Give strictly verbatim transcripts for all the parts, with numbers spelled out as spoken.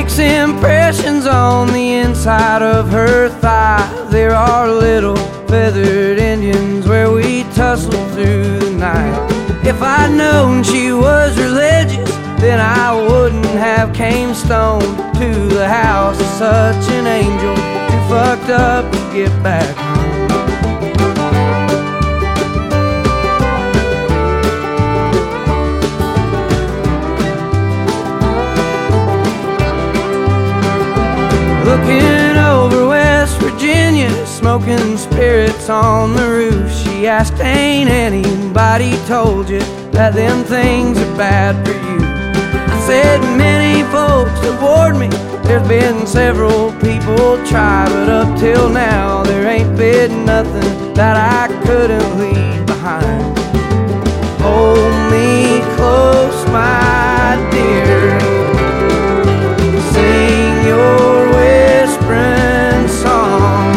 makes impressions on the inside of her thigh. There are little feathered Indians where we tussled through the night. If I'd known she was religious, then I wouldn't have came stoned to the house of such an angel, too fucked up to get back home. Looking over West Virginia, smoking spirits on the roof, she asked, ain't anybody told you that them things are bad for you? I said, many folks have warned me, there's been several people try, but up till now there ain't been nothing that I couldn't leave behind. Hold me close, my dear, sing your whispering song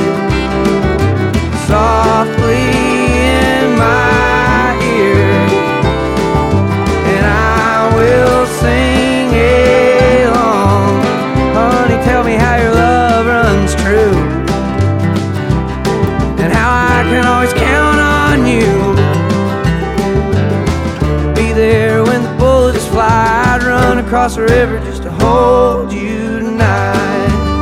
softly in my ear, and I will sing along. Honey, tell me how your love runs true, and how I can always count on you. Be there when the bullets fly. I'd run across the river just to hold you tonight.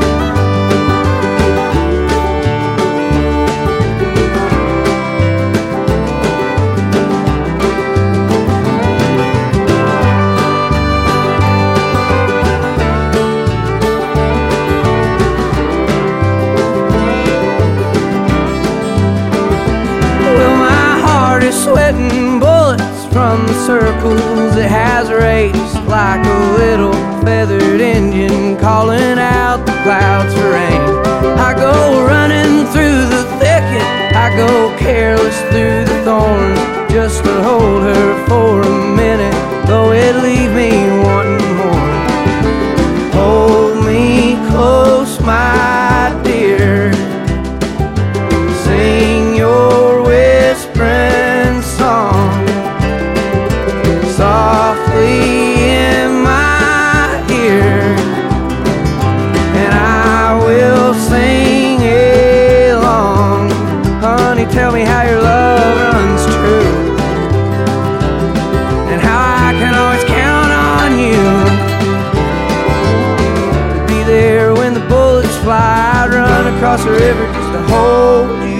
Sweating bullets from the circles it has raced, like a little feathered Indian calling out the clouds for rain. I go running through the thicket, I go careless through the thorns, just to hold her for a minute, though it leave me wanting more. Hold me close, my dear, sing your whispering song softly in my ear, and I will sing along. Honey, tell me how your love runs true, and how I can always count on you. Be there when the bullets fly. I'd run across the river just to hold you.